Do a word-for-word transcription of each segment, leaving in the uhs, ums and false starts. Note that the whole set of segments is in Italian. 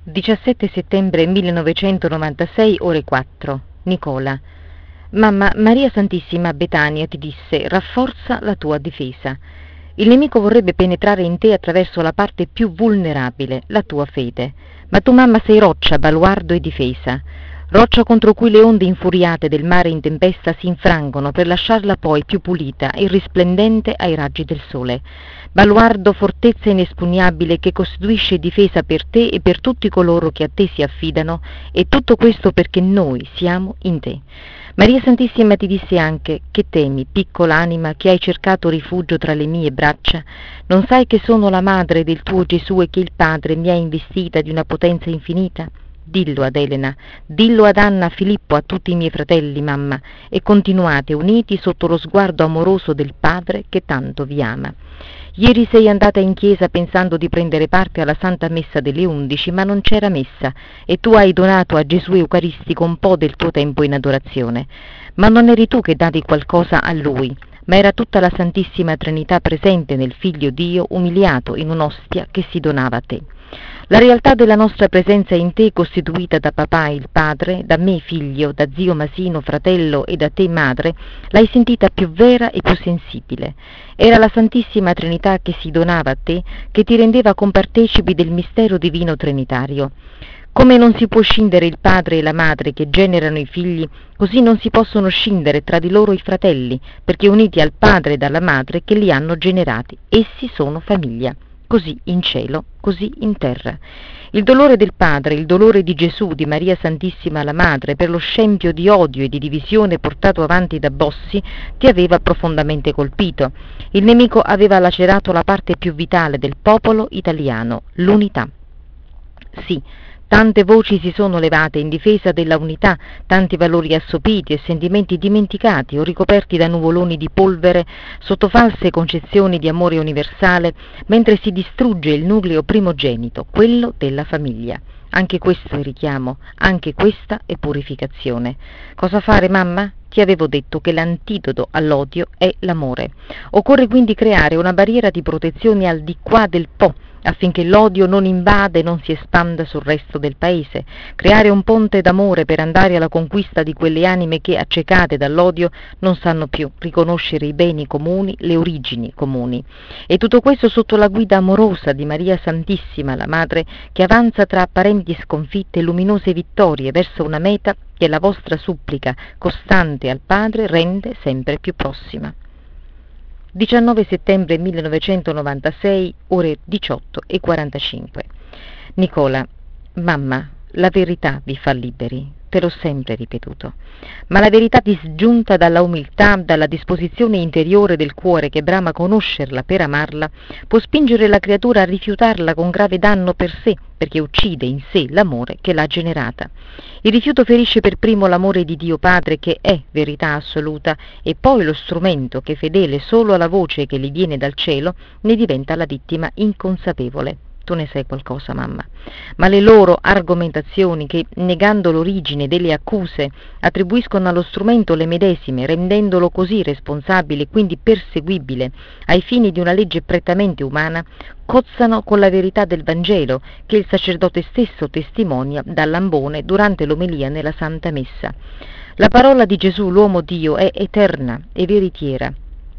diciassette settembre millenovecentonovantasei, ore quattro. Nicola. Mamma, Maria Santissima a Betania ti disse: rafforza la tua difesa. Il nemico vorrebbe penetrare in te attraverso la parte più vulnerabile, la tua fede. Ma tu, mamma, sei roccia, baluardo e difesa. Roccia contro cui le onde infuriate del mare in tempesta si infrangono per lasciarla poi più pulita e risplendente ai raggi del sole. Baluardo, fortezza inespugnabile che costituisce difesa per te e per tutti coloro che a te si affidano, e tutto questo perché noi siamo in te. Maria Santissima ti disse anche: che temi, piccola anima, che hai cercato rifugio tra le mie braccia? Non sai che sono la madre del tuo Gesù e che il Padre mi ha investita di una potenza infinita? Dillo ad Elena, dillo ad Anna, a Filippo, a tutti i miei fratelli, mamma, e continuate uniti sotto lo sguardo amoroso del Padre che tanto vi ama. Ieri sei andata in chiesa pensando di prendere parte alla Santa Messa delle undici, ma non c'era messa, e tu hai donato a Gesù Eucaristico un po' del tuo tempo in adorazione. Ma non eri tu che davi qualcosa a Lui, ma era tutta la Santissima Trinità presente nel Figlio Dio umiliato in un'ostia che si donava a te. La realtà della nostra presenza in te, costituita da papà il padre, da me figlio, da zio Masino fratello e da te madre, l'hai sentita più vera e più sensibile. Era la Santissima Trinità che si donava a te, che ti rendeva compartecipi del mistero divino trinitario. Come non si può scindere il padre e la madre che generano i figli, così non si possono scindere tra di loro i fratelli, perché uniti al padre e alla madre che li hanno generati, essi sono famiglia. Così in cielo, così in terra. Il dolore del Padre, il dolore di Gesù, di Maria Santissima la Madre, per lo scempio di odio e di divisione portato avanti da Bossi, ti aveva profondamente colpito. Il nemico aveva lacerato la parte più vitale del popolo italiano, l'unità. Sì, tante voci si sono levate in difesa della unità, tanti valori assopiti e sentimenti dimenticati o ricoperti da nuvoloni di polvere sotto false concezioni di amore universale, mentre si distrugge il nucleo primogenito, quello della famiglia. Anche questo è richiamo, anche questa è purificazione. Cosa fare, mamma? Ti avevo detto che l'antidoto all'odio è l'amore. Occorre quindi creare una barriera di protezione al di qua del Po, affinché l'odio non invada e non si espanda sul resto del paese, creare un ponte d'amore per andare alla conquista di quelle anime che, accecate dall'odio, non sanno più riconoscere i beni comuni, le origini comuni. E tutto questo sotto la guida amorosa di Maria Santissima, la Madre, che avanza tra apparenti sconfitte e luminose vittorie verso una meta che la vostra supplica costante al Padre rende sempre più prossima. diciannove settembre millenovecentonovantasei, ore diciotto e quarantacinque. Nicola, mamma, la verità vi fa liberi, te l'ho sempre ripetuto, ma la verità disgiunta dalla umiltà, dalla disposizione interiore del cuore che brama conoscerla per amarla, può spingere la creatura a rifiutarla con grave danno per sé, perché uccide in sé l'amore che l'ha generata. Il rifiuto ferisce per primo l'amore di Dio Padre, che è verità assoluta, e poi lo strumento che, fedele solo alla voce che gli viene dal cielo, ne diventa la vittima inconsapevole. Tu ne sai qualcosa, mamma. Ma le loro argomentazioni che, negando l'origine delle accuse, attribuiscono allo strumento le medesime, rendendolo così responsabile e quindi perseguibile ai fini di una legge prettamente umana, cozzano con la verità del Vangelo che il sacerdote stesso testimonia dall'ambone durante l'omelia nella Santa Messa. La parola di Gesù, l'uomo Dio, è eterna e veritiera,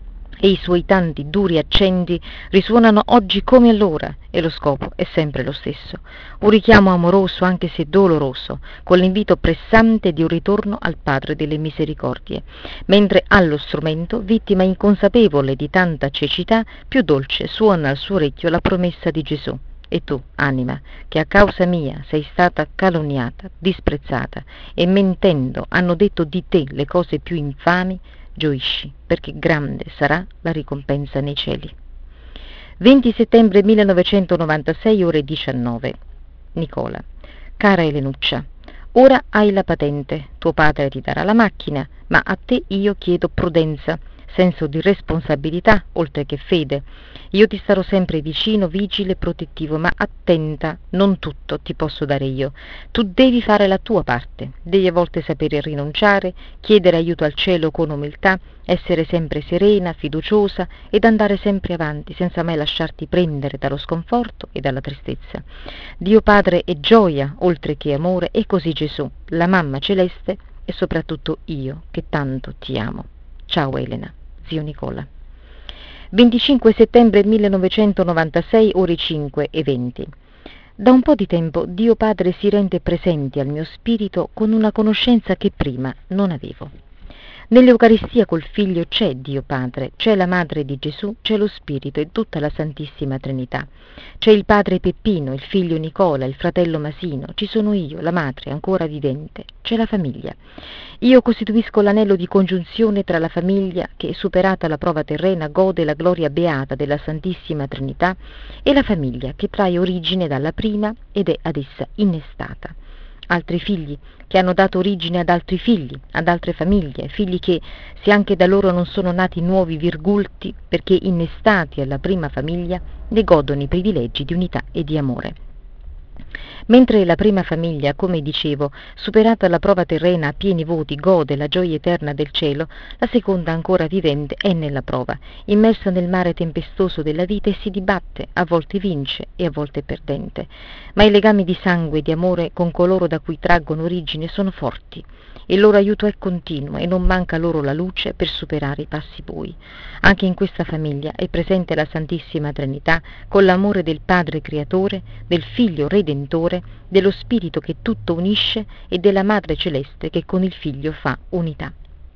e i suoi tanti duri accenti risuonano oggi come allora, e lo scopo è sempre lo stesso, un richiamo amoroso anche se doloroso, con l'invito pressante di un ritorno al Padre delle misericordie, mentre allo strumento, vittima inconsapevole di tanta cecità, più dolce suona al suo orecchio la promessa di Gesù. E tu, anima, che a causa mia sei stata calunniata, disprezzata, e mentendo hanno detto di te le cose più infami, gioisci, perché grande sarà la ricompensa nei cieli. venti settembre millenovecentonovantasei, ore diciannove. Nicola. Cara Elenuccia, ora hai la patente, tuo padre ti darà la macchina, ma a te io chiedo prudenza. senso di responsabilità oltre che fede. Io ti starò sempre vicino, vigile e protettivo, ma attenta, non tutto ti posso dare io. Tu devi fare la tua parte, devi a volte sapere rinunciare, chiedere aiuto al cielo con umiltà, essere sempre serena, fiduciosa ed andare sempre avanti, senza mai lasciarti prendere dallo sconforto e dalla tristezza. Dio Padre è gioia, oltre che amore, e così Gesù, la mamma celeste e soprattutto io, che tanto ti amo. Ciao Elena, zio Nicola. venticinque settembre millenovecentonovantasei, ore cinque e venti. Da un po' di tempo Dio Padre si rende presente al mio spirito con una conoscenza che prima non avevo. Nell'Eucaristia col Figlio c'è Dio Padre, c'è la Madre di Gesù, c'è lo Spirito e tutta la Santissima Trinità. C'è il padre Peppino, il figlio Nicola, il fratello Masino, ci sono io, la madre ancora vivente, c'è la famiglia. Io costituisco l'anello di congiunzione tra la famiglia che, superata la prova terrena, gode la gloria beata della Santissima Trinità e la famiglia che trae origine dalla prima ed è ad essa innestata. Altri figli che hanno dato origine ad altri figli, ad altre famiglie, figli che, se anche da loro non sono nati nuovi virgulti, perché innestati alla prima famiglia, ne godono i privilegi di unità e di amore. Mentre la prima famiglia, come dicevo, superata la prova terrena a pieni voti, gode la gioia eterna del cielo, la seconda ancora vivente è nella prova, immersa nel mare tempestoso della vita e si dibatte, a volte vince e a volte è perdente. Ma i legami di sangue e di amore con coloro da cui traggono origine sono forti. Il loro aiuto è continuo e non manca loro la luce per superare i passi bui. Anche in questa famiglia è presente la Santissima Trinità con l'amore del Padre Creatore, del Figlio Redentore, dello Spirito che tutto unisce e della Madre Celeste che con il Figlio fa unità.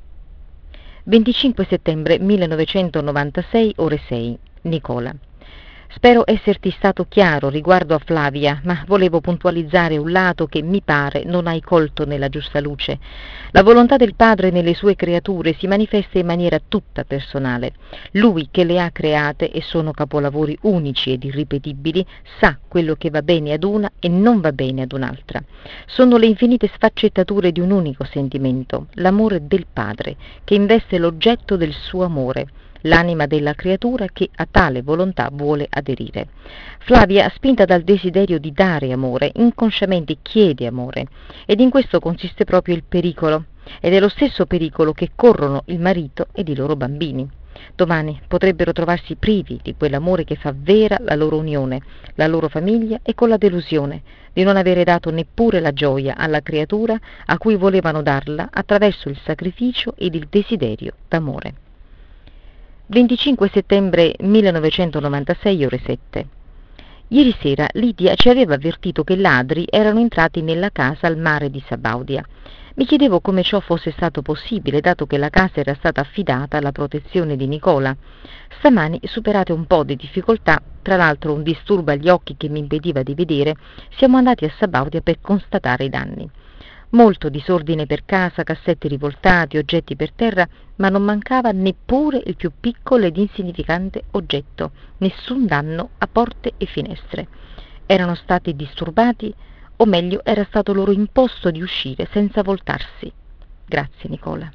venticinque settembre millenovecentonovantasei, ore sei. Nicola. Spero esserti stato chiaro riguardo a Flavia, ma volevo puntualizzare un lato che mi pare non hai colto nella giusta luce. La volontà del Padre nelle sue creature si manifesta in maniera tutta personale. Lui che le ha create e sono capolavori unici ed irripetibili, sa quello che va bene ad una e non va bene ad un'altra. Sono le infinite sfaccettature di un unico sentimento, l'amore del Padre, che investe l'oggetto del suo amore, l'anima della creatura che a tale volontà vuole aderire. Flavia, spinta dal desiderio di dare amore, inconsciamente chiede amore, ed in questo consiste proprio il pericolo, ed è lo stesso pericolo che corrono il marito ed i loro bambini. Domani potrebbero trovarsi privi di quell'amore che fa vera la loro unione, la loro famiglia, e con la delusione di non avere dato neppure la gioia alla creatura a cui volevano darla attraverso il sacrificio ed il desiderio d'amore. venticinque settembre millenovecentonovantasei, ore sette. Ieri sera Lidia ci aveva avvertito che ladri erano entrati nella casa al mare di Sabaudia. Mi chiedevo come ciò fosse stato possibile, dato che la casa era stata affidata alla protezione di Nicola. Stamani, superate un po' di difficoltà, tra l'altro un disturbo agli occhi che mi impediva di vedere, siamo andati a Sabaudia per constatare i danni. Molto disordine per casa, cassetti rivoltati, oggetti per terra, ma non mancava neppure il più piccolo ed insignificante oggetto, nessun danno a porte e finestre. Erano stati disturbati, o meglio era stato loro imposto di uscire senza voltarsi. Grazie Nicola.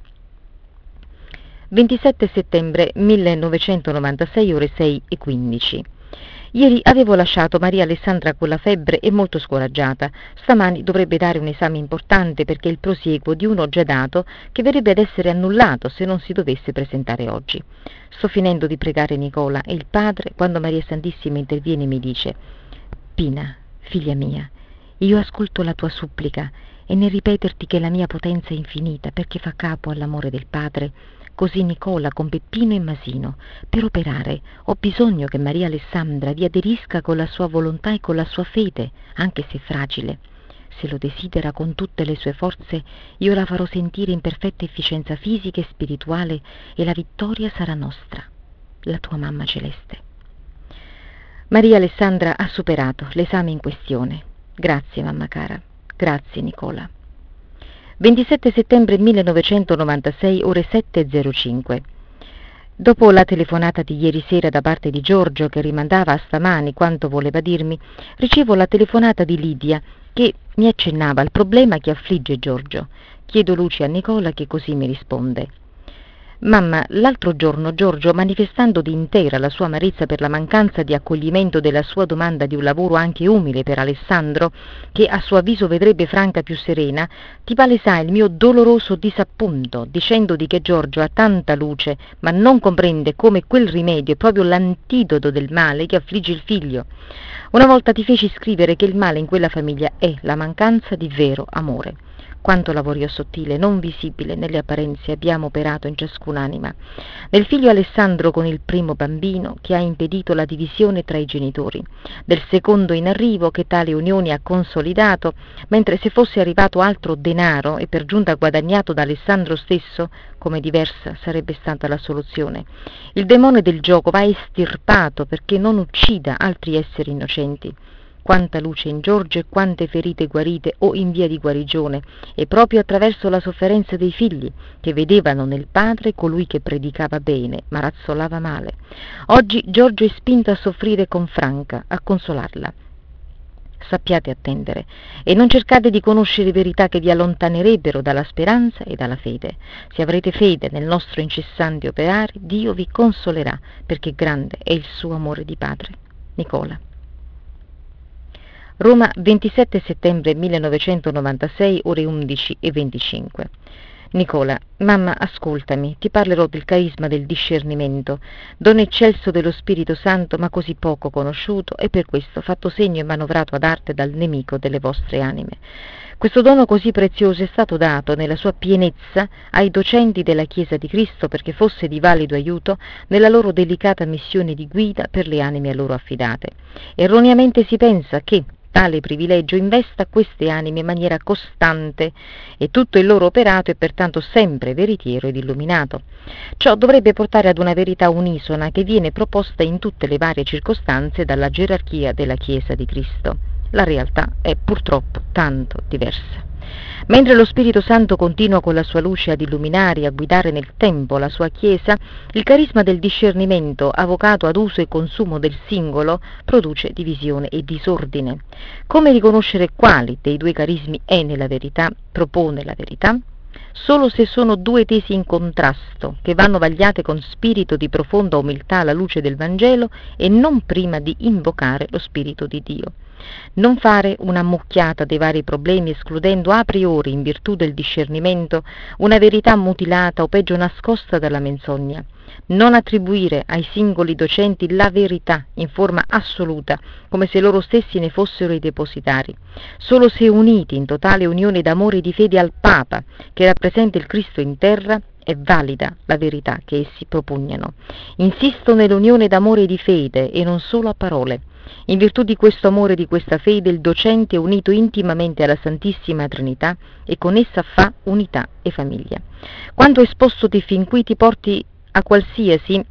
ventisette settembre millenovecentonovantasei, ore sei e quindici. Ieri avevo lasciato Maria Alessandra con la febbre e molto scoraggiata. Stamani dovrebbe dare un esame importante perché è il prosieguo di uno già dato che verrebbe ad essere annullato se non si dovesse presentare oggi. Sto finendo di pregare Nicola e il padre quando Maria Santissima interviene e mi dice: Pina, figlia mia, io ascolto la tua supplica e nel ripeterti che la mia potenza è infinita perché fa capo all'amore del Padre, così Nicola con Peppino e Masino, per operare ho bisogno che Maria Alessandra vi aderisca con la sua volontà e con la sua fede, anche se fragile. Se lo desidera con tutte le sue forze, io la farò sentire in perfetta efficienza fisica e spirituale e la vittoria sarà nostra, la tua mamma celeste. Maria Alessandra ha superato l'esame in questione. Grazie mamma cara, grazie Nicola. ventisette settembre millenovecentonovantasei, ore sette e zero cinque. Dopo la telefonata di ieri sera da parte di Giorgio, che rimandava a stamani quanto voleva dirmi, ricevo la telefonata di Lidia, che mi accennava al problema che affligge Giorgio. Chiedo luce a Nicola, che così mi risponde. Mamma, l'altro giorno Giorgio, manifestando d'intera la sua amarezza per la mancanza di accoglimento della sua domanda di un lavoro anche umile per Alessandro, che a suo avviso vedrebbe Franca più serena, ti palesai il mio doloroso disappunto, dicendoti che Giorgio ha tanta luce, ma non comprende come quel rimedio è proprio l'antidoto del male che affligge il figlio. Una volta ti feci scrivere che il male in quella famiglia è la mancanza di vero amore. Quanto lavorio sottile, non visibile nelle apparenze abbiamo operato in ciascun'anima. Nel figlio Alessandro con il primo bambino che ha impedito la divisione tra i genitori, del secondo in arrivo che tale unione ha consolidato, mentre se fosse arrivato altro denaro e per giunta guadagnato da Alessandro stesso, come diversa sarebbe stata la soluzione. Il demone del gioco va estirpato perché non uccida altri esseri innocenti. Quanta luce in Giorgio e quante ferite guarite o in via di guarigione, e proprio attraverso la sofferenza dei figli, che vedevano nel padre colui che predicava bene, ma razzolava male. Oggi Giorgio è spinto a soffrire con Franca, a consolarla. Sappiate attendere e non cercate di conoscere verità che vi allontanerebbero dalla speranza e dalla fede. Se avrete fede nel nostro incessante operare, Dio vi consolerà, perché grande è il suo amore di padre. Nicola. Roma, ventisette settembre millenovecentonovantasei, ore undici e venticinque. Nicola, mamma, ascoltami, ti parlerò del carisma del discernimento, dono eccelso dello Spirito Santo, ma così poco conosciuto e per questo fatto segno e manovrato ad arte dal nemico delle vostre anime. Questo dono così prezioso è stato dato nella sua pienezza ai docenti della Chiesa di Cristo perché fosse di valido aiuto nella loro delicata missione di guida per le anime a loro affidate. Erroneamente si pensa che tale privilegio investa queste anime in maniera costante e tutto il loro operato è pertanto sempre veritiero ed illuminato. Ciò dovrebbe portare ad una verità unisona che viene proposta in tutte le varie circostanze dalla gerarchia della Chiesa di Cristo. La realtà è purtroppo tanto diversa. Mentre lo Spirito Santo continua con la sua luce ad illuminare e a guidare nel tempo la sua Chiesa, il carisma del discernimento, avocato ad uso e consumo del singolo, produce divisione e disordine. Come riconoscere quali dei due carismi è nella verità, propone la verità? Solo se sono due tesi in contrasto, che vanno vagliate con spirito di profonda umiltà alla luce del Vangelo e non prima di invocare lo Spirito di Dio. Non fare una mucchiata dei vari problemi escludendo a priori, in virtù del discernimento, una verità mutilata o peggio nascosta dalla menzogna. Non attribuire ai singoli docenti la verità in forma assoluta, come se loro stessi ne fossero i depositari. Solo se uniti in totale unione d'amore e di fede al Papa, che rappresenta il Cristo in terra, è valida la verità che essi propugnano. Insisto nell'unione d'amore e di fede e non solo a parole. In virtù di questo amore e di questa fede il docente è unito intimamente alla Santissima Trinità e con essa fa unità e famiglia. Quanto espostoti fin qui ti porti a qualsiasi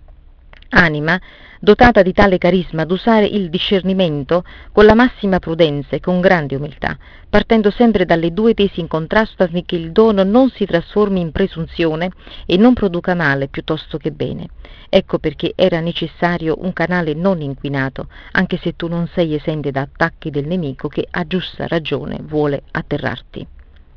anima dotata di tale carisma ad usare il discernimento con la massima prudenza e con grande umiltà, partendo sempre dalle due tesi in contrasto affinché il dono non si trasformi in presunzione e non produca male piuttosto che bene. Ecco perché era necessario un canale non inquinato, anche se tu non sei esente da attacchi del nemico che a giusta ragione vuole atterrarti.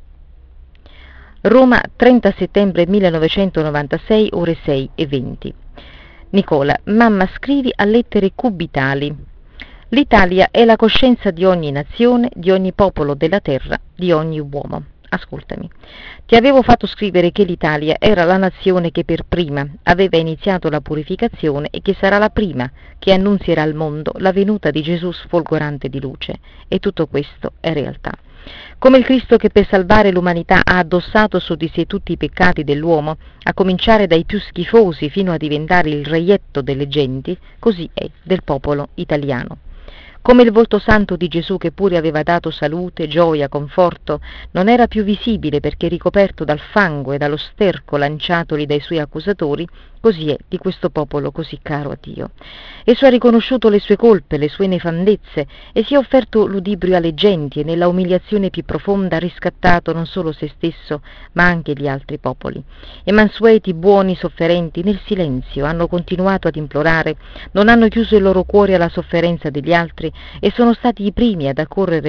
Roma, trenta settembre millenovecentonovantasei, ore sei e venti. Nicola, mamma, scrivi a lettere cubitali. L'Italia è la coscienza di ogni nazione, di ogni popolo della terra, di ogni uomo. Ascoltami. Ti avevo fatto scrivere che l'Italia era la nazione che per prima aveva iniziato la purificazione e che sarà la prima che annunzierà al mondo la venuta di Gesù sfolgorante di luce. E tutto questo è realtà. Come il Cristo che per salvare l'umanità ha addossato su di sé tutti i peccati dell'uomo, a cominciare dai più schifosi fino a diventare il reietto delle genti, così è del popolo italiano. Come il volto santo di Gesù, che pure aveva dato salute, gioia, conforto, non era più visibile perché ricoperto dal fango e dallo sterco lanciatoli dai suoi accusatori, così è di questo popolo così caro a Dio. Esso ha riconosciuto le sue colpe, le sue nefandezze e si è offerto ludibrio alle genti e nella umiliazione più profonda ha riscattato non solo se stesso ma anche gli altri popoli. E mansueti, buoni, sofferenti, nel silenzio hanno continuato ad implorare, non hanno chiuso il loro cuore alla sofferenza degli altri e sono stati i primi ad accorrere là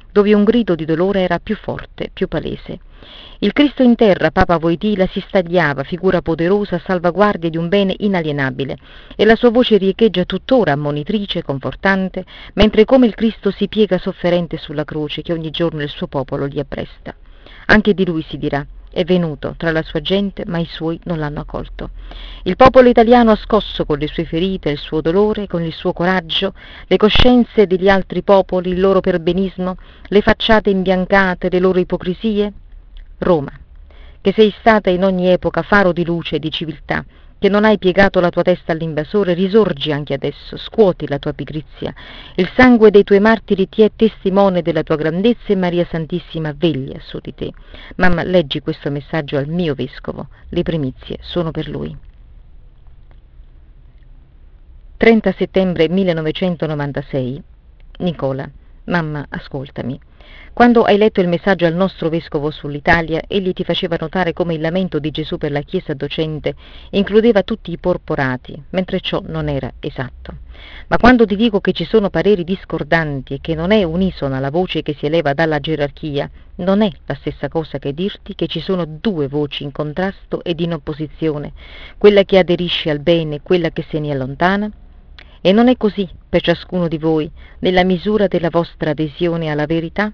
dove un grido di dolore era più forte, più palese. Il Cristo in terra, Papa Wojtyla, si stagliava, figura poderosa a salvaguardia di un bene inalienabile, e la sua voce riecheggia tuttora ammonitrice, confortante, mentre come il Cristo si piega sofferente sulla croce che ogni giorno il suo popolo gli appresta. Anche di lui si dirà: è venuto tra la sua gente, ma i suoi non l'hanno accolto. Il popolo italiano ha scosso con le sue ferite, il suo dolore, con il suo coraggio, le coscienze degli altri popoli, il loro perbenismo, le facciate imbiancate, le loro ipocrisie. Roma, che sei stata in ogni epoca faro di luce e di civiltà, che non hai piegato la tua testa all'invasore, risorgi anche adesso, scuoti la tua pigrizia. Il sangue dei tuoi martiri ti è testimone della tua grandezza e Maria Santissima veglia su di te. Mamma, leggi questo messaggio al mio vescovo, le primizie sono per lui. trenta settembre millenovecentonovantasei. Nicola, mamma, ascoltami. Quando hai letto il messaggio al nostro vescovo sull'Italia, egli ti faceva notare come il lamento di Gesù per la Chiesa docente includeva tutti i porporati, mentre ciò non era esatto. Ma quando ti dico che ci sono pareri discordanti e che non è unisona la voce che si eleva dalla gerarchia, non è la stessa cosa che dirti che ci sono due voci in contrasto ed in opposizione, quella che aderisce al bene e quella che se ne allontana? E non è così per ciascuno di voi, nella misura della vostra adesione alla verità?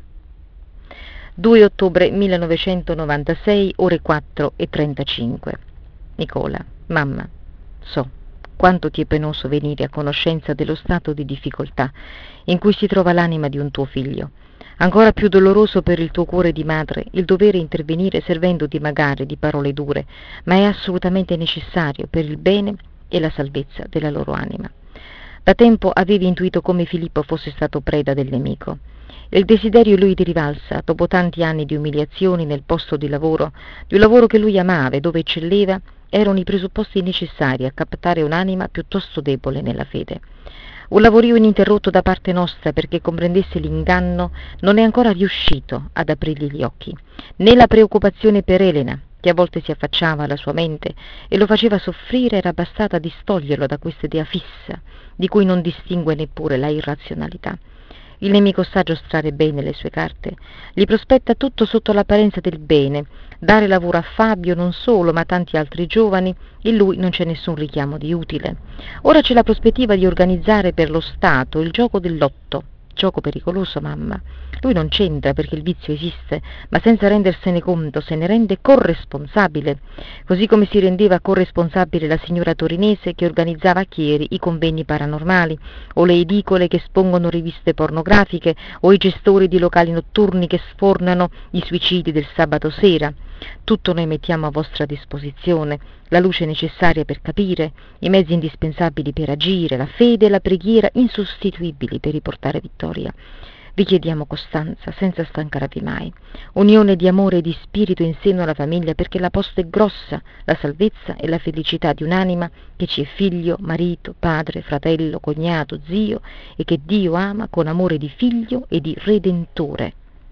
due ottobre millenovecentonovantasei, ore quattro e trentacinque. Nicola, mamma, so quanto ti è penoso venire a conoscenza dello stato di difficoltà in cui si trova l'anima di un tuo figlio. Ancora più doloroso per il tuo cuore di madre il dovere intervenire servendoti magari di parole dure, ma è assolutamente necessario per il bene e la salvezza della loro anima. Da tempo avevi intuito come Filippo fosse stato preda del nemico. Il desiderio lui ti rivalsa, dopo tanti anni di umiliazioni nel posto di lavoro, di un lavoro che lui amava e dove eccelleva, erano i presupposti necessari a captare un'anima piuttosto debole nella fede. Un lavorio ininterrotto da parte nostra perché comprendesse l'inganno non è ancora riuscito ad aprirgli gli occhi, né la preoccupazione per Elena, che a volte si affacciava alla sua mente e lo faceva soffrire, era bastata a distoglierlo da questa idea fissa, di cui non distingue neppure la irrazionalità. Il nemico sa giostrare bene le sue carte, gli prospetta tutto sotto l'apparenza del bene, dare lavoro a Fabio non solo, ma a tanti altri giovani, in lui non c'è nessun richiamo di utile. Ora c'è la prospettiva di organizzare per lo Stato il gioco del lotto, gioco pericoloso, mamma. Lui non c'entra perché il vizio esiste, ma senza rendersene conto se ne rende corresponsabile, così come si rendeva corresponsabile la signora torinese che organizzava a Chieri i convegni paranormali, o le edicole che espongono riviste pornografiche, o i gestori di locali notturni che sfornano i suicidi del sabato sera. Tutto noi mettiamo a vostra disposizione, la luce necessaria per capire, i mezzi indispensabili per agire, la fede e la preghiera insostituibili per riportare vittoria. Vi chiediamo costanza, senza stancarvi mai, unione di amore e di spirito in seno alla famiglia, perché la posta è grossa, la salvezza e la felicità di un'anima che ci è figlio, marito, padre, fratello, cognato, zio, e che Dio ama con amore di figlio e di redentore.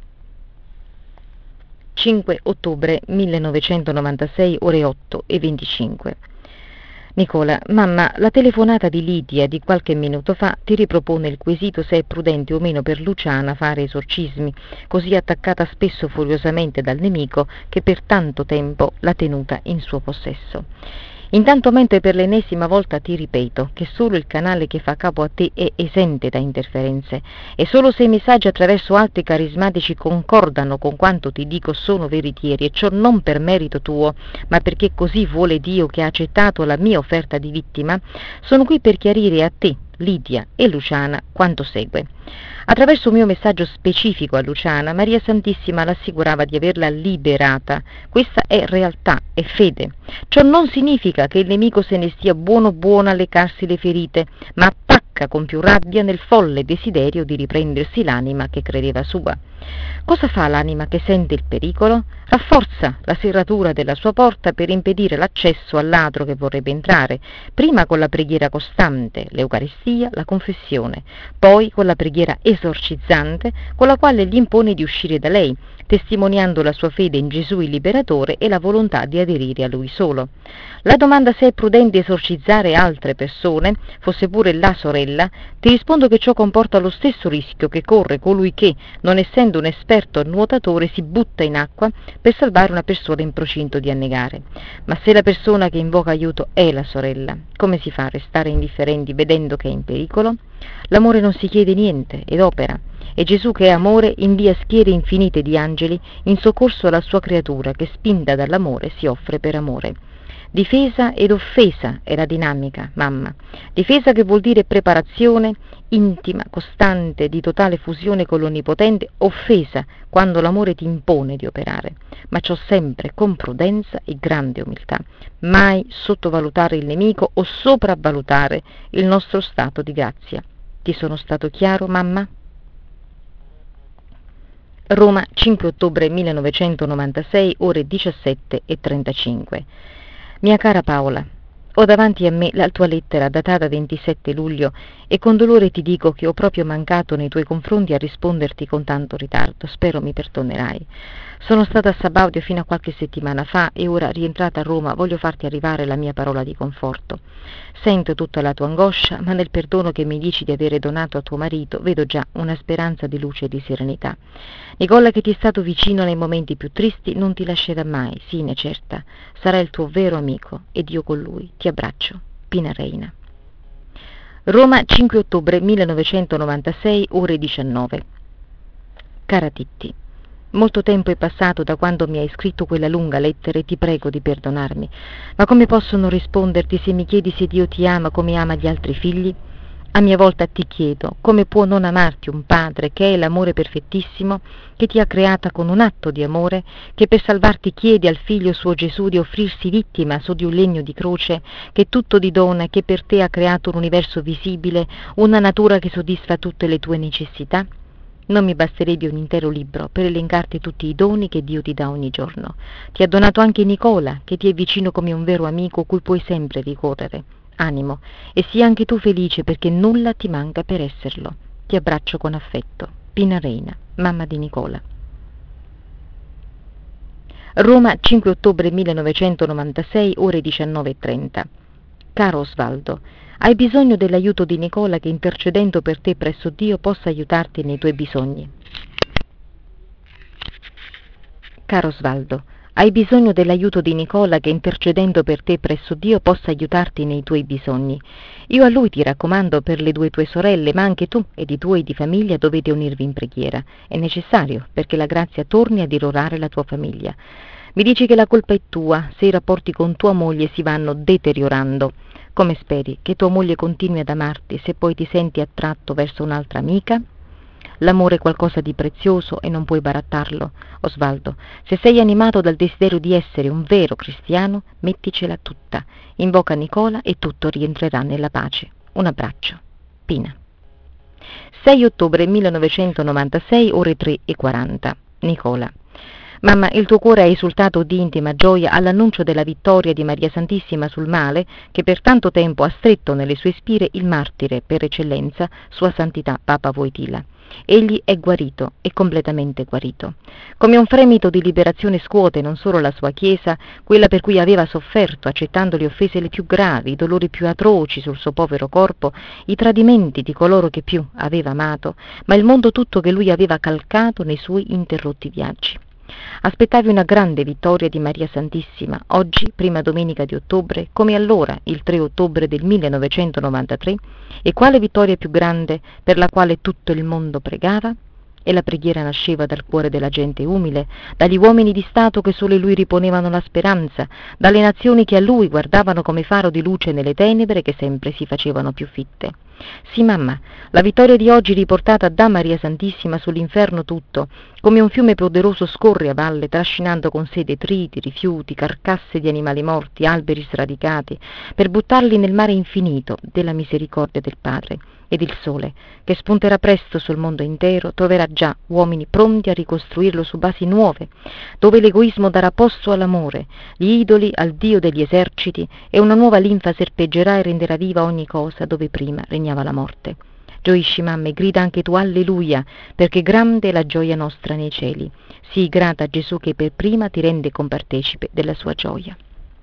cinque ottobre millenovecentonovantasei, ore otto e venticinque. Nicola, mamma, la telefonata di Lidia di qualche minuto fa ti ripropone il quesito se è prudente o meno per Luciana fare esorcismi, così attaccata spesso furiosamente dal nemico che per tanto tempo l'ha tenuta in suo possesso. Intanto, mentre per l'ennesima volta ti ripeto che solo il canale che fa capo a te è esente da interferenze, e solo se i messaggi attraverso altri carismatici concordano con quanto ti dico sono veritieri, e ciò non per merito tuo, ma perché così vuole Dio che ha accettato la mia offerta di vittima, sono qui per chiarire a te, Lidia e Luciana quanto segue. Attraverso un mio messaggio specifico a Luciana, Maria Santissima l'assicurava di averla liberata. Questa è realtà, è fede. Ciò non significa che il nemico se ne stia buono buono a lecarsi le ferite, ma attacca con più rabbia nel folle desiderio di riprendersi l'anima che credeva sua. Cosa fa l'anima che sente il pericolo? Rafforza la serratura della sua porta per impedire l'accesso al ladro che vorrebbe entrare, prima con la preghiera costante, l'Eucaristia, la confessione, poi con la preghiera esorcizzante, con la quale gli impone di uscire da lei, testimoniando la sua fede in Gesù il Liberatore e la volontà di aderire a Lui solo. La domanda se è prudente esorcizzare altre persone, fosse pure la sorella, ti rispondo che ciò comporta lo stesso rischio che corre colui che, non essendo essendo un esperto nuotatore si butta in acqua per salvare una persona in procinto di annegare. Ma se la persona che invoca aiuto è la sorella, come si fa a restare indifferenti vedendo che è in pericolo? L'amore non si chiede niente ed opera, e Gesù che è amore invia schiere infinite di angeli in soccorso alla sua creatura che, spinta dall'amore, si offre per amore. Difesa ed offesa è la dinamica, mamma. Difesa che vuol dire preparazione intima, costante, di totale fusione con l'Onnipotente, offesa quando l'amore ti impone di operare, ma ciò sempre con prudenza e grande umiltà. Mai sottovalutare il nemico o sopravvalutare il nostro stato di grazia. Ti sono stato chiaro, mamma? Roma, cinque ottobre millenovecentonovantasei, ore diciassette e trentacinque. Mia cara Paola, ho davanti a me la tua lettera datata ventisette luglio e con dolore ti dico che ho proprio mancato nei tuoi confronti a risponderti con tanto ritardo. Spero mi perdonerai. Sono stata a Sabaudio fino a qualche settimana fa e ora, rientrata a Roma, voglio farti arrivare la mia parola di conforto. Sento tutta la tua angoscia, ma nel perdono che mi dici di avere donato a tuo marito vedo già una speranza di luce e di serenità. Nicola, che ti è stato vicino nei momenti più tristi, non ti lascerà mai, sii ne certa. Sarà il tuo vero amico ed io con lui. Ti abbraccio. Pina Reina. Roma, cinque ottobre millenovecentonovantasei, ore diciannove. Cara Titti, molto tempo è passato da quando mi hai scritto quella lunga lettera e ti prego di perdonarmi, ma come posso non risponderti se mi chiedi se Dio ti ama come ama gli altri figli? A mia volta ti chiedo, come può non amarti un padre che è l'amore perfettissimo, che ti ha creata con un atto di amore, che per salvarti chiede al figlio suo Gesù di offrirsi vittima su di un legno di croce, che tutto ti dona e che per te ha creato un universo visibile, una natura che soddisfa tutte le tue necessità? Non mi basterebbe un intero libro per elencarti tutti i doni che Dio ti dà ogni giorno. Ti ha donato anche Nicola, che ti è vicino come un vero amico cui puoi sempre ricorrere. Animo, e sii anche tu felice perché nulla ti manca per esserlo. Ti abbraccio con affetto. Pina Reina, mamma di Nicola. Roma, cinque ottobre millenovecentonovantasei, ore diciannove e trenta. Caro Osvaldo, hai bisogno dell'aiuto di Nicola che, intercedendo per te presso Dio, possa aiutarti nei tuoi bisogni. Caro Osvaldo, hai bisogno dell'aiuto di Nicola che, intercedendo per te presso Dio, possa aiutarti nei tuoi bisogni. Io a lui ti raccomando per le due tue sorelle, ma anche tu ed i tuoi di famiglia dovete unirvi in preghiera. È necessario perché la grazia torni ad irrorare la tua famiglia. Mi dici che la colpa è tua se i rapporti con tua moglie si vanno deteriorando. Come speri che tua moglie continui ad amarti se poi ti senti attratto verso un'altra amica? L'amore è qualcosa di prezioso e non puoi barattarlo. Osvaldo, se sei animato dal desiderio di essere un vero cristiano, metticela tutta. Invoca Nicola e tutto rientrerà nella pace. Un abbraccio. Pina. sei ottobre millenovecentonovantasei, ore tre e quaranta. Nicola. Mamma, il tuo cuore ha esultato di intima gioia all'annuncio della vittoria di Maria Santissima sul male, che per tanto tempo ha stretto nelle sue spire il martire per eccellenza, Sua Santità Papa Wojtyla. Egli è guarito, è completamente guarito. Come un fremito di liberazione scuote non solo la sua Chiesa, quella per cui aveva sofferto, accettando le offese le più gravi, i dolori più atroci sul suo povero corpo, i tradimenti di coloro che più aveva amato, ma il mondo tutto che lui aveva calcato nei suoi interrotti viaggi. Aspettavi una grande vittoria di Maria Santissima, oggi, prima domenica di ottobre, come allora, il tre ottobre del millenovecentonovantatré, e quale vittoria più grande per la quale tutto il mondo pregava? E la preghiera nasceva dal cuore della gente umile, dagli uomini di Stato che solo in lui riponevano la speranza, dalle nazioni che a lui guardavano come faro di luce nelle tenebre che sempre si facevano più fitte. Sì, mamma, la vittoria di oggi riportata da Maria Santissima sull'inferno tutto, come un fiume poderoso scorre a valle, trascinando con sé detriti, rifiuti, carcasse di animali morti, alberi sradicati, per buttarli nel mare infinito della misericordia del Padre. Ed il sole, che spunterà presto sul mondo intero, troverà già uomini pronti a ricostruirlo su basi nuove, dove l'egoismo darà posto all'amore, gli idoli al Dio degli eserciti, e una nuova linfa serpeggerà e renderà viva ogni cosa dove prima regnava la morte. Gioisci, mamma, e grida anche tu alleluia, perché grande è la gioia nostra nei cieli. Sii grata a Gesù che per prima ti rende compartecipe della sua gioia.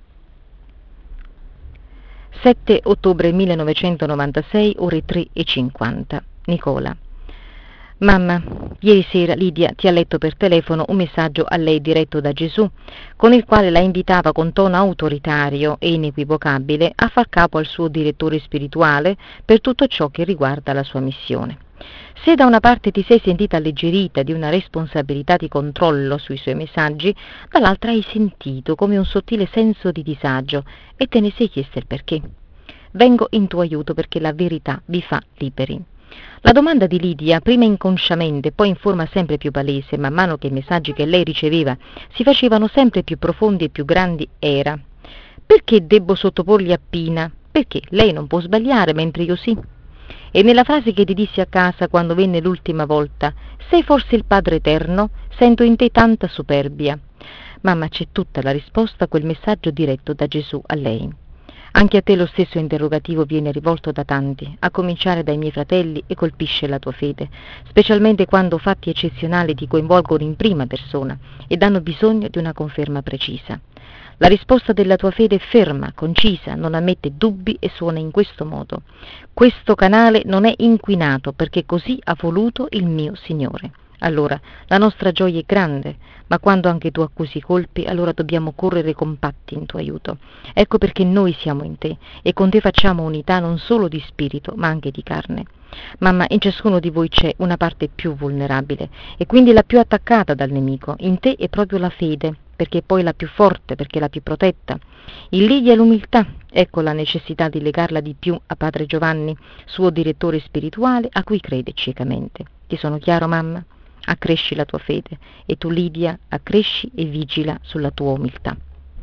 sette ottobre millenovecentonovantasei, ore tre e cinquanta. Nicola. Mamma, ieri sera Lidia ti ha letto per telefono un messaggio a lei diretto da Gesù, con il quale la invitava con tono autoritario e inequivocabile a far capo al suo direttore spirituale per tutto ciò che riguarda la sua missione. Se da una parte ti sei sentita alleggerita di una responsabilità di controllo sui suoi messaggi, dall'altra hai sentito come un sottile senso di disagio e te ne sei chiesta il perché. Vengo in tuo aiuto perché la verità vi fa liberi. La domanda di Lidia, prima inconsciamente, poi in forma sempre più palese, man mano che i messaggi che lei riceveva si facevano sempre più profondi e più grandi, era: perché debbo sottoporli a Pina? Perché lei non può sbagliare mentre io sì? E nella frase che ti dissi a casa quando venne l'ultima volta: sei forse il Padre Eterno? Sento in te tanta superbia. Mamma, c'è tutta la risposta a quel messaggio diretto da Gesù a lei. Anche a te lo stesso interrogativo viene rivolto da tanti, a cominciare dai miei fratelli, e colpisce la tua fede, specialmente quando fatti eccezionali ti coinvolgono in prima persona ed hanno bisogno di una conferma precisa. La risposta della tua fede è ferma, concisa, non ammette dubbi e suona in questo modo: questo canale non è inquinato perché così ha voluto il mio Signore. Allora, la nostra gioia è grande, ma quando anche tu accusi i colpi, allora dobbiamo correre compatti in tuo aiuto. Ecco perché noi siamo in te e con te facciamo unità non solo di spirito, ma anche di carne. Mamma, in ciascuno di voi c'è una parte più vulnerabile e quindi la più attaccata dal nemico. In te è proprio la fede, perché è poi la più forte, perché è la più protetta. In Lidia è l'umiltà, ecco la necessità di legarla di più a Padre Giovanni, suo direttore spirituale, a cui crede ciecamente. Ti sono chiaro, mamma? Accresci la tua fede e tu, Lidia, accresci e vigila sulla tua umiltà.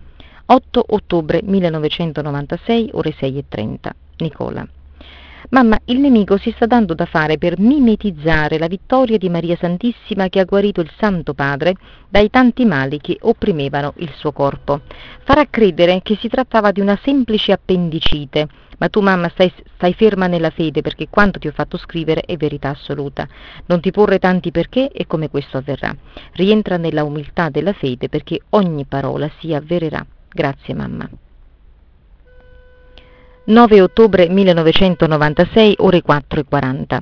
otto ottobre millenovecentonovantasei, ore sei e trenta. Nicola. Mamma, il nemico si sta dando da fare per mimetizzare la vittoria di Maria Santissima che ha guarito il Santo Padre dai tanti mali che opprimevano il suo corpo. Farà credere che si trattava di una semplice appendicite, ma tu, mamma, stai, stai ferma nella fede perché quanto ti ho fatto scrivere è verità assoluta. Non ti porre tanti perché e come questo avverrà. Rientra nella umiltà della fede perché ogni parola si avvererà. Grazie, mamma. nove ottobre millenovecentonovantasei, ore quattro e quaranta.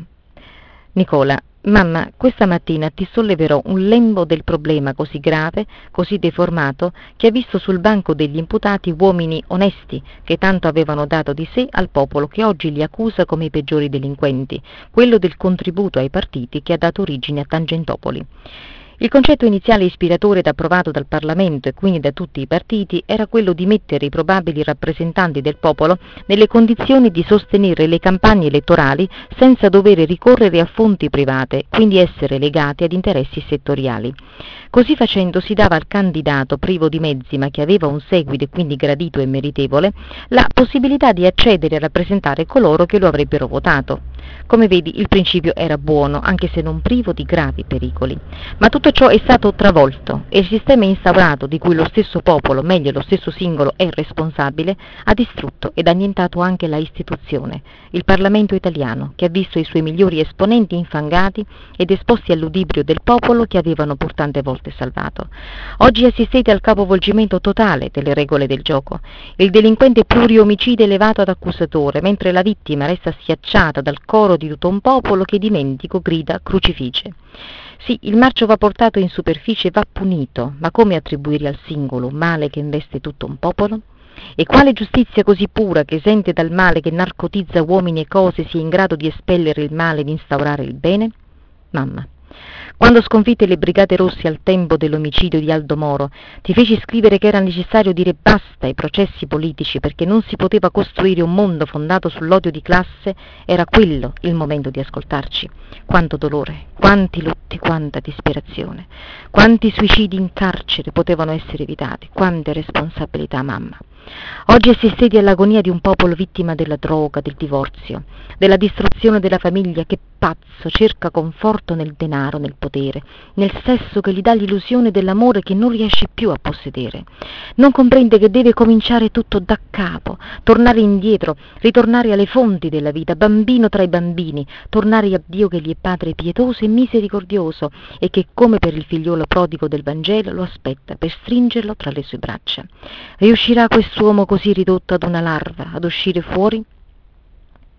Nicola, mamma, questa mattina ti solleverò un lembo del problema così grave, così deformato, che ha visto sul banco degli imputati uomini onesti che tanto avevano dato di sé al popolo che oggi li accusa come i peggiori delinquenti, quello del contributo ai partiti che ha dato origine a Tangentopoli. Il concetto iniziale ispiratore ed approvato dal Parlamento e quindi da tutti i partiti era quello di mettere i probabili rappresentanti del popolo nelle condizioni di sostenere le campagne elettorali senza dover ricorrere a fonti private, quindi essere legati ad interessi settoriali. Così facendo si dava al candidato privo di mezzi ma che aveva un seguito e quindi gradito e meritevole la possibilità di accedere a rappresentare coloro che lo avrebbero votato. Come vedi, il principio era buono, anche se non privo di gravi pericoli. Ma tutto ciò è stato travolto e il sistema instaurato, di cui lo stesso popolo, meglio lo stesso singolo, è responsabile, ha distrutto ed annientato anche la istituzione, il Parlamento italiano, che ha visto i suoi migliori esponenti infangati ed esposti al ludibrio del popolo che avevano pur tante volte salvato. Oggi assistete al capovolgimento totale delle regole del gioco. Il delinquente pluriomicida è elevato ad accusatore, mentre la vittima resta schiacciata dal coro di tutto un popolo che, dimentico, grida crucifice. Sì, il marcio va portato in superficie e va punito, ma come attribuire al singolo un male che investe tutto un popolo? E quale giustizia così pura, che esente dal male che narcotizza uomini e cose, sia in grado di espellere il male e di instaurare il bene? Mamma, quando sconfitte le Brigate Rosse al tempo dell'omicidio di Aldo Moro, ti feci scrivere che era necessario dire basta ai processi politici perché non si poteva costruire un mondo fondato sull'odio di classe. Era quello il momento di ascoltarci. Quanto dolore, quanti lutti, quanta disperazione, quanti suicidi in carcere potevano essere evitati, quante responsabilità, mamma. Oggi assistete all'agonia di un popolo vittima della droga, del divorzio, della distruzione della famiglia, che pazzo cerca conforto nel denaro, nel potere, nel sesso che gli dà l'illusione dell'amore che non riesce più a possedere. Non comprende che deve cominciare tutto da capo, tornare indietro, ritornare alle fonti della vita, bambino tra i bambini, tornare a Dio che gli è Padre pietoso e misericordioso e che, come per il figliolo prodigo del Vangelo, lo aspetta per stringerlo tra le sue braccia. Riuscirà quest'uomo così ridotto ad una larva ad uscire fuori?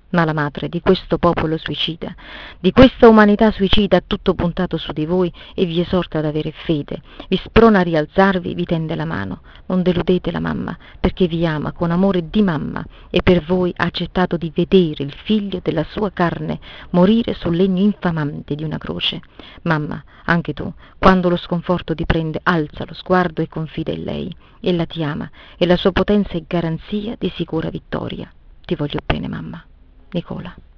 ma la madre di questo popolo suicida, di questa umanità suicida, ha tutto puntato su di voi e vi esorta ad avere fede, vi sprona a rialzarvi, vi tende la mano. Non deludete la mamma, perché vi ama con amore di mamma e per voi ha accettato di vedere il figlio della sua carne morire sul legno infamante di una croce. Mamma, anche tu, quando lo sconforto ti prende, alza lo sguardo e confida in lei. Ella ti ama e la sua potenza è garanzia di sicura vittoria. Ti voglio bene, mamma. Nicola.